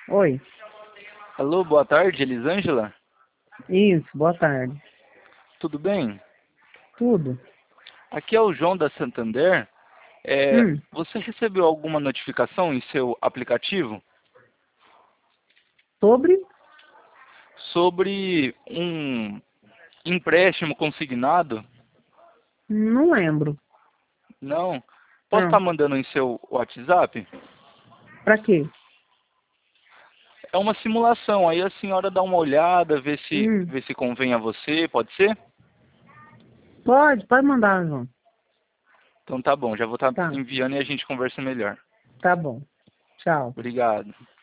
Oi, Alô, boa tarde, Elisângela. isso, boa tarde. Tudo bem? Tudo? Aqui é o João da Santander. Hum, Você recebeu alguma notificação em seu aplicativo sobre? sobre um empréstimo consignado? Não lembro. Não? Posso estar Não. mandando em seu WhatsApp? Pra quê? É uma simulação, aí a senhora dá uma olhada, vê se, Hum, vê se convém a você, pode ser? pode mandar, João. Então tá bom, já vou estar Tá, enviando e a gente conversa melhor. tá bom. Tchau. Obrigado.